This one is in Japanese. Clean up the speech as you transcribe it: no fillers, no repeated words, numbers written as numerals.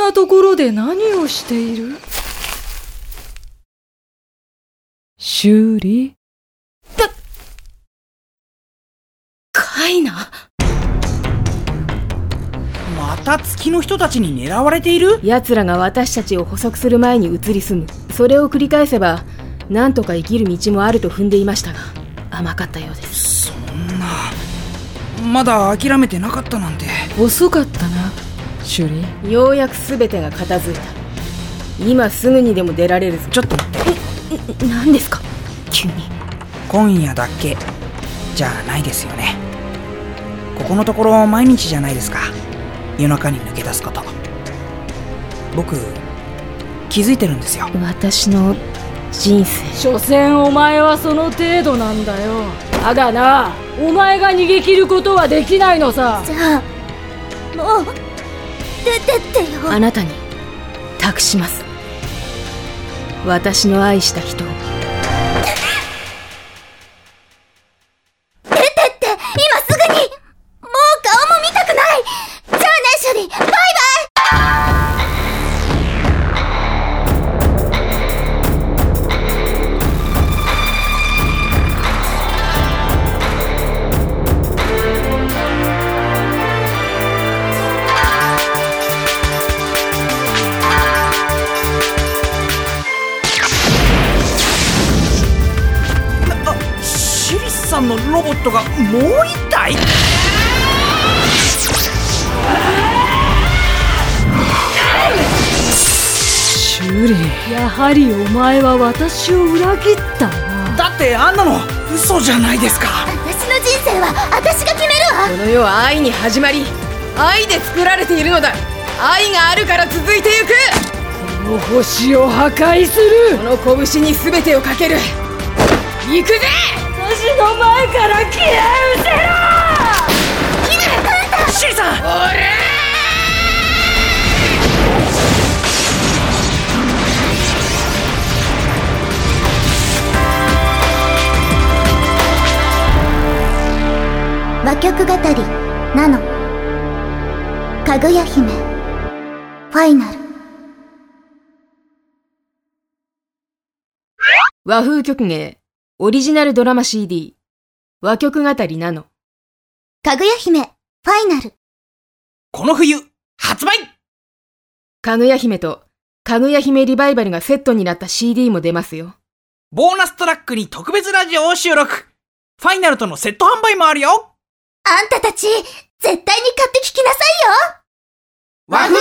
なところで何をしている？修理？ カイナ？ また月の人たちに狙われている？ 奴らが私たちを捕捉する前に移り住む。それを繰り返せばなんとか生きる道もあると踏んでいましたが、甘かったようです。 そんな、まだ諦めてなかったなんて。 遅かったな、シュリ。 ようやく全てが片付いた。今すぐにでも出られるぞ。 ちょっと待って。 何ですか急に。 今夜だけじゃないですよね。ここのところ毎日じゃないですか、夜中に抜け出すこと。僕気づいてるんですよ。 私の人生。 所詮お前はその程度なんだよ。だがな、お前が逃げ切ることはできないのさ。 じゃあもう出てってよ。 あなたに託します。私の愛した人を。 出てって今すぐに。もう顔も見たくない。じゃあねシュリ、バイバイ。 シュリスさんのロボットがもう一体？ シュリ、やはりお前は私を裏切ったな。 だってあんなの嘘じゃないですか。 私の人生は私が決めるわ。 この世は愛に始まり、愛で作られているのだ。愛があるから続いてゆく。 この星を破壊する。 この拳に全てをかける。行くぜ。 私の前から消え失せろ。 シュリさん、 和曲語りナノかぐや姫ファイナル。 和風曲芸オリジナルドラマ CD 和曲語りナノかぐや姫ファイナル。 この冬発売。 かぐや姫とかぐや姫リバイバルがセットになった CD も出ますよ。 ボーナストラックに特別ラジオを収録。ファイナルとのセット販売もあるよ。 あんたたち絶対に買って聞きなさいよ。 和風